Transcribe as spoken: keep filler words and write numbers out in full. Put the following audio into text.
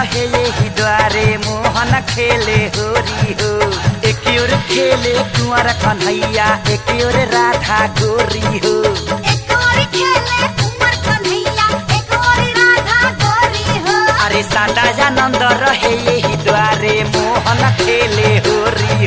रहे यही द्वारे मोहन खेले होरी हो। एक ओर खेले कुंवर कन्हैया एक ओर राधा गोरी हो। एक ओर खेले कुंवर कन्हैया एक ओर राधा गोरी हो। अरे सादा जानंद रहे यही द्वारे मोहन खेले होरी